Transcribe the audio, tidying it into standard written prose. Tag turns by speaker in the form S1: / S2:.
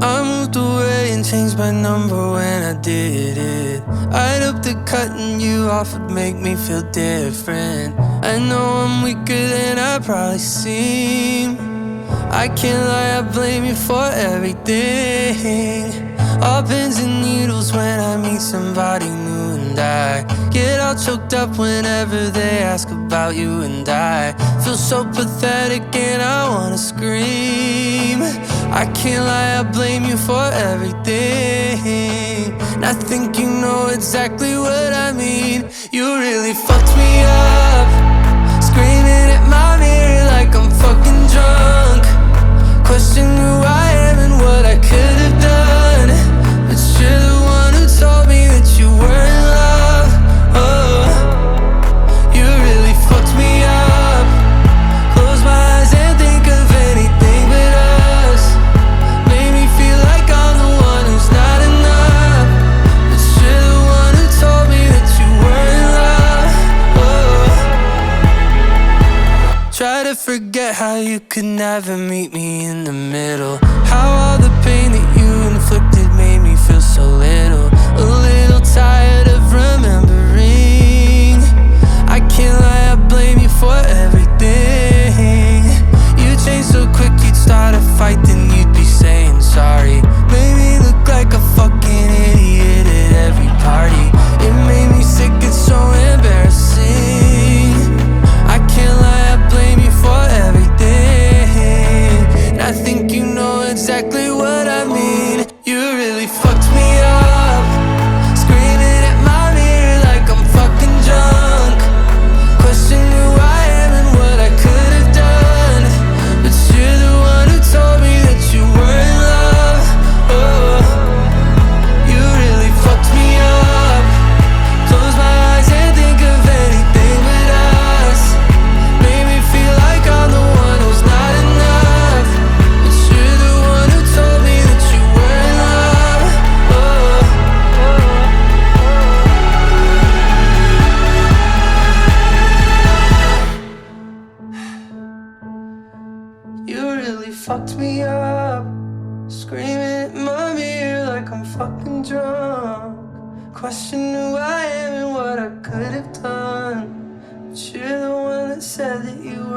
S1: I moved away and changed my number when I did it. I'd hope that cutting you off would make me feel different. I know I'm weaker than I probably seem. I can't lie, I blame you for everything. All pins and needles when I meet somebody new, and I get all choked up whenever they ask about you, and I feel so pathetic and I wanna scream. I can't lie, I blame you for everything. And I think you know exactly what I mean. You really fucked me up, screaming at my mirror like I'm fucking drunk. Question who I am and what I could have done, but you're the one who told me that you were in love. Oh, you really fucked me up. Close my eyes and think of anything but us. Made me feel like I'm the one who's not enough, but you're the one who told me that you were in love. Oh, try to forget how you could never meet me in the middle. How all the pain that you inflicted made me feel so little. A little tired of remembering. I can't lie, I blame you for everything. You changed so quick, you'd start a fight, then you'd be saying sorry. Made me look like a fucking idiot at every party. It made me sick, it's so embarrassing. I can't lie, I blame you for everything. And I think you know exactly what I mean. You really fucked me up, screaming at my mirror like I'm fucking drunk. Question who I am and what I could have done, but you're the one who told me that you were in love. Oh, you really fucked me up. Close my eyes and think of anything but us. Made me feel like I'm the one who's not enough, but you're the one who told me that you were in love. Oh, you really fucked me up, screaming at my mirror like I'm fucking drunk. Question who I am and what I could have done, but you're the one that said that you